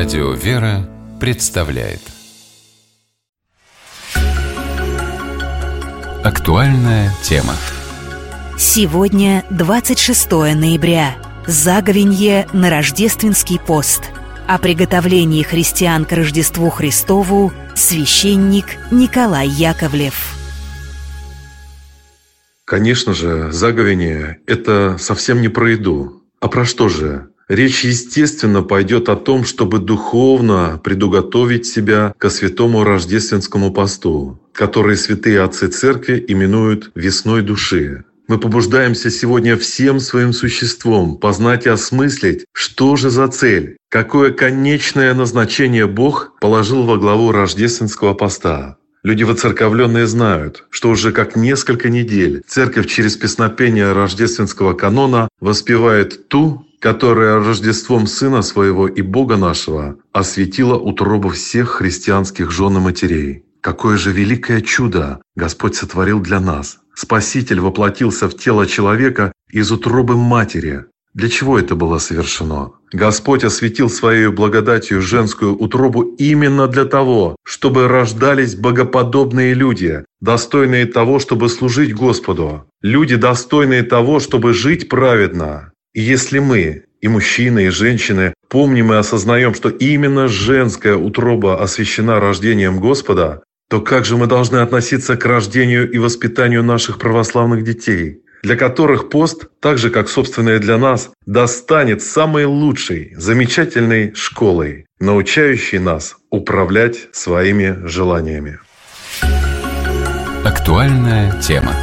Радио «Вера» представляет актуальная тема. Сегодня 26 ноября. Заговенье на рождественский пост. О приготовлении христиан к Рождеству Христову священник Николай Яковлев. Конечно же, заговение – это совсем не про еду. А про что же? Речь, естественно, пойдет о том, чтобы духовно предуготовить себя ко святому рождественскому посту, который святые отцы церкви именуют «весной души». Мы побуждаемся сегодня всем своим существом познать и осмыслить, что же за цель, какое конечное назначение Бог положил во главу рождественского поста. Люди воцерковленные знают, что уже как несколько недель Церковь через песнопение рождественского канона воспевает ту, которая Рождеством Сына Своего и Бога нашего осветила утробу всех христианских жен и матерей. Какое же великое чудо Господь сотворил для нас! Спаситель воплотился в тело человека из утробы матери. Для чего это было совершено? Господь осветил Своей благодатью женскую утробу именно для того, чтобы рождались богоподобные люди, достойные того, чтобы служить Господу, люди, достойные того, чтобы жить праведно. И если мы, и мужчины, и женщины, помним и осознаем, что именно женская утроба освящена рождением Господа, то как же мы должны относиться к рождению и воспитанию наших православных детей, для которых пост, так же как собственное для нас, достанет самой лучшей, замечательной школой, научающей нас управлять своими желаниями. Актуальная тема.